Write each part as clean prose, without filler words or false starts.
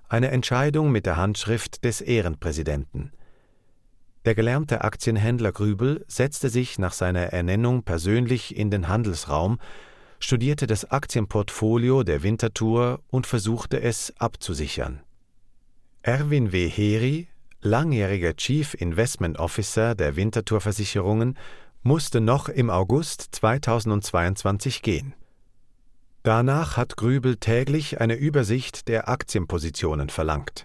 eine Entscheidung mit der Handschrift des Ehrenpräsidenten. Der gelernte Aktienhändler Grübel setzte sich nach seiner Ernennung persönlich in den Handelsraum, studierte das Aktienportfolio der Winterthur und versuchte es abzusichern. Erwin W. Heri, langjähriger Chief Investment Officer der Winterthur Versicherungen, musste noch im August 2022 gehen. Danach hat Grübel täglich eine Übersicht der Aktienpositionen verlangt.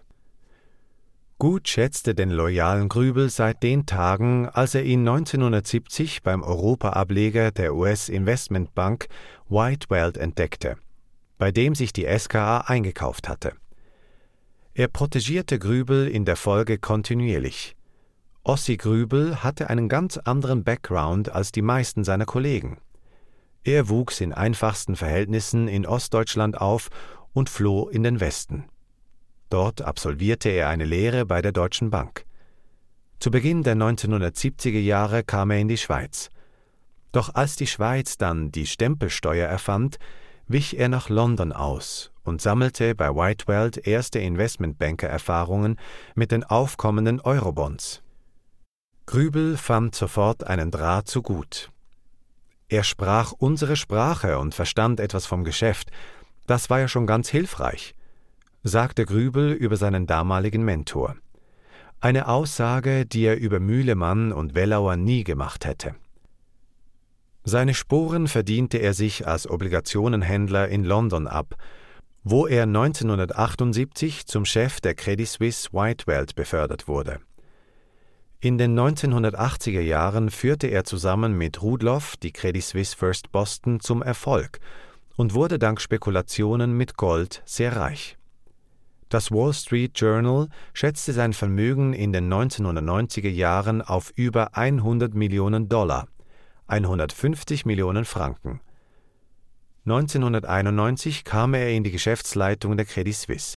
Gut schätzte den loyalen Grübel seit den Tagen, als er ihn 1970 beim Europa-Ableger der US-Investmentbank Whitewell entdeckte, bei dem sich die SKA eingekauft hatte. Er protegierte Grübel in der Folge kontinuierlich. Ossi Grübel hatte einen ganz anderen Background als die meisten seiner Kollegen. Er wuchs in einfachsten Verhältnissen in Ostdeutschland auf und floh in den Westen. Dort absolvierte er eine Lehre bei der Deutschen Bank. Zu Beginn der 1970er Jahre kam er in die Schweiz. Doch als die Schweiz dann die Stempelsteuer erfand, wich er nach London aus und sammelte bei Whitewell erste Investmentbanker-Erfahrungen mit den aufkommenden Eurobonds. Grübel fand sofort einen Draht zu Gut. Er sprach unsere Sprache und verstand etwas vom Geschäft. Das war ja schon ganz hilfreich, sagte Grübel über seinen damaligen Mentor. Eine Aussage, die er über Mühlemann und Wellauer nie gemacht hätte. Seine Sporen verdiente er sich als Obligationenhändler in London ab, wo er 1978 zum Chef der Credit Suisse Whitewell befördert wurde. In den 1980er Jahren führte er zusammen mit Rudloff die Credit Suisse First Boston zum Erfolg und wurde dank Spekulationen mit Gold sehr reich. Das Wall Street Journal schätzte sein Vermögen in den 1990er Jahren auf über 100 Millionen $, 150 Millionen Franken. 1991 kam er in die Geschäftsleitung der Credit Suisse.